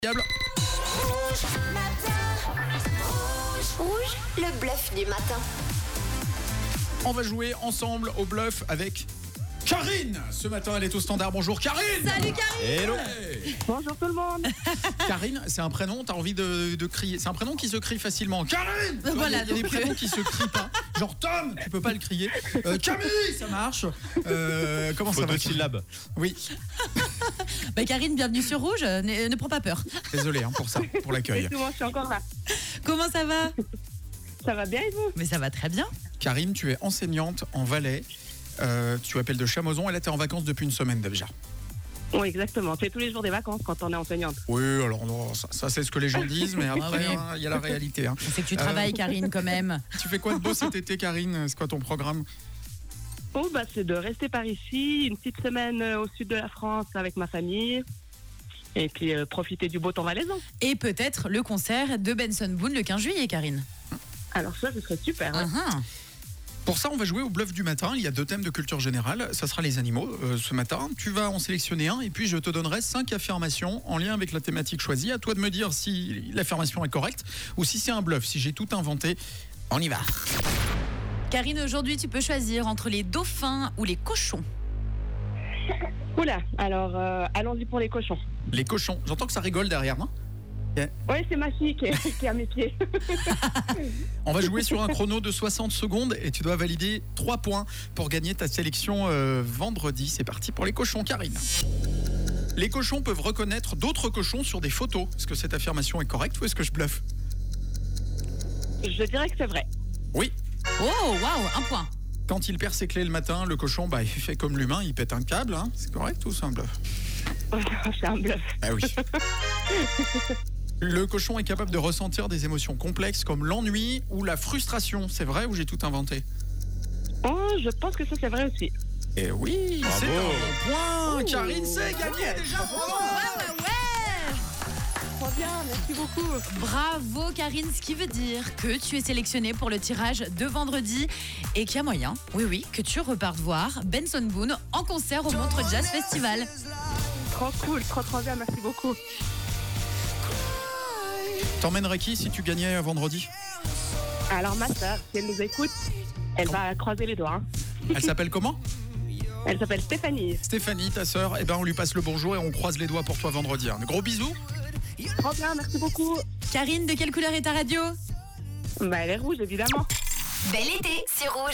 Diable. Rouge, le bluff du matin. On va jouer ensemble au bluff avec Karine. Ce matin, elle est au standard. Bonjour Karine. Salut Karine. Hello. Bonjour tout le monde. Karine, c'est un prénom, t'as envie de crier. C'est un prénom qui se crie facilement. Karine. Voilà, Il y a des donc, prénoms qui se crient pas. Genre Tom, tu peux pas le crier. Camille, ça marche. Comment ça va? Deux syllabes. Oui, Bah Karine, bienvenue sur Rouge, ne prends pas peur. désolé pour ça, pour l'accueil. Excusez-moi, je suis encore là. Comment ça va? Ça va bien et vous? Mais ça va très bien. Karine, tu es enseignante en Valais. Tu appelles de Chamozon. Elle était en vacances depuis une semaine déjà. Oui, exactement. C'est tous les jours des vacances quand on est enseignante. Oui, alors non, ça c'est ce que les gens disent, mais après, oui. il y a la réalité. Hein. C'est que tu travailles Karine quand même. Tu fais quoi de beau cet été, Karine? C'est quoi ton programme? Oh, bah, c'est de rester par ici, une petite semaine au sud de la France avec ma famille. Et puis profiter du beau temps valaisan. Et peut-être le concert de Benson Boone le 15 juillet Karine. Alors ça, ce serait super. Hein. Pour ça, on va jouer au bluff du matin. Il y a 2 thèmes de culture générale. Ça sera les animaux ce matin. Tu vas en sélectionner un et puis je te donnerai 5 affirmations en lien avec la thématique choisie. À toi de me dire si l'affirmation est correcte ou si c'est un bluff, si j'ai tout inventé. On y va. Karine, aujourd'hui tu peux choisir entre les dauphins ou les cochons. Oula, alors allons-y pour les cochons. Les cochons. J'entends que ça rigole derrière, non? Oui, c'est ma fille qui est à mes pieds. On va jouer sur un chrono de 60 secondes et tu dois valider 3 points pour gagner ta sélection vendredi. C'est parti pour les cochons, Karine. Les cochons peuvent reconnaître d'autres cochons sur des photos. Est-ce que cette affirmation est correcte ou est-ce que je bluffe? Je dirais que c'est vrai. Oui. Oh waouh, un point. Quand il perd ses clés le matin, le cochon, il fait comme l'humain, il pète un câble. Hein. C'est correct ou c'est un bluff? C'est un bluff. Ah oui. Le cochon est capable de ressentir des émotions complexes comme l'ennui ou la frustration. C'est vrai ou j'ai tout inventé? Oh, je pense que ça, c'est vrai aussi. Eh oui, Bravo. c'est un bon point. Karine, c'est gagné déjà. Bravo. Ouais. Trop bien, merci beaucoup. Bravo Karine, ce qui veut dire que tu es sélectionnée pour le tirage de vendredi et qu'il y a moyen, oui, que tu repartes voir Benson Boone en concert au Montreux Jazz Festival. Trop cool, trop bien, merci beaucoup. T'emmènerais qui si tu gagnais vendredi? Alors ma sœur, si elle nous écoute, elle va croiser les doigts. Hein. Elle s'appelle comment? Elle s'appelle Stéphanie. Stéphanie, ta sœur. Eh ben, on lui passe le bonjour et on croise les doigts pour toi vendredi. Un gros bisous. Trop bien, merci beaucoup. Karine, de quelle couleur est ta radio? Bah, elle est rouge, évidemment. Bel été sur Rouge.